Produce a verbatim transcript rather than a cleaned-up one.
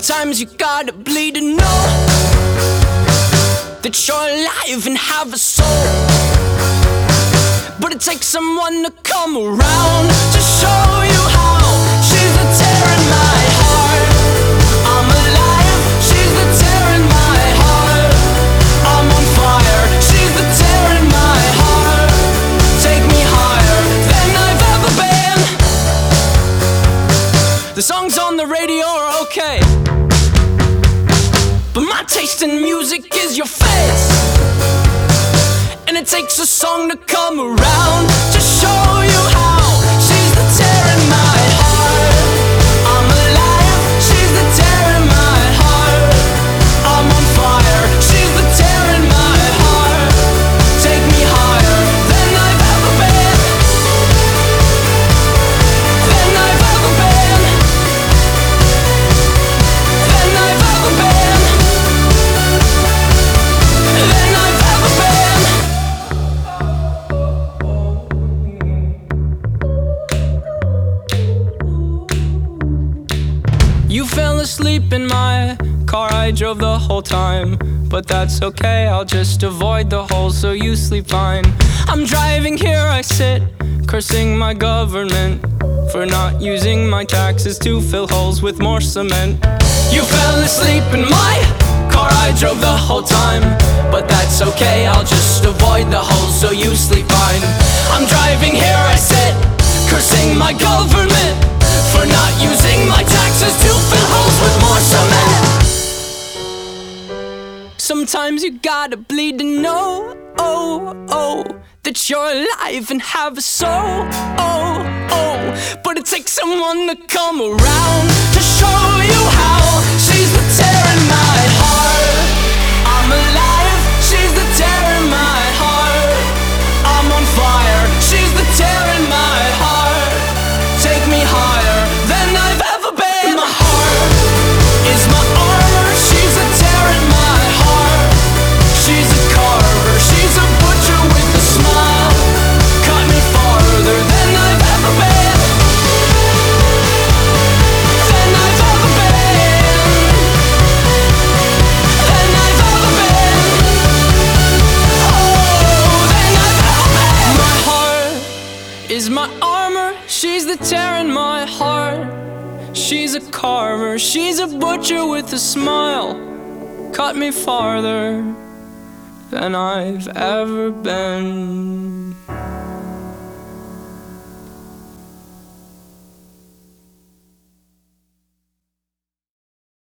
Sometimes you gotta bleed to know that you're alive and have a soul. But it takes someone to come around to show you how. She's the tear in my heart. I'm alive. She's the tear in my heart. I'm on fire. She's the tear in my heart. Take me higher than I've ever been. The songs on the radio are okay, but my taste in music is your face. And it takes a song to come around to show you how. She's the tear in my heart. I'm alive. She's the tear in my heart. I'm on fire. She's the tear in my heart. Take me higher than I've ever been. Than I've ever been. Than I've ever been. Than I've ever been. You fell asleep in my car, I drove the whole time. But that's okay, I'll just avoid the holes so you sleep fine. I'm driving here, I sit, cursing my government for not using my taxes to fill holes with more cement. You fell asleep in my car, I drove the whole time. But that's okay, I'll just avoid the holes so you sleep fine. I'm driving here, I sit, cursing my government for not using my taxes to fill holes with more cement. Sometimes you gotta bleed to know, oh, oh, that you're alive and have a soul, oh, oh. But it takes someone to come around to show you how. She's the tear in my heart. I'm alive. She's the tear in my heart. I'm on fire. She's the tear in my heart. Take me higher than I've ever been. My heart is my armor. She's a tear in my heart. She's a carver. She's a butcher with a smile. Cut me farther than I've ever been. Than I've ever been. Than I've ever been. Oh, than I've ever been. My heart is my armor. She's the tear in my heart. She's a carver. She's a butcher with a smile. Cut me farther than I've ever been.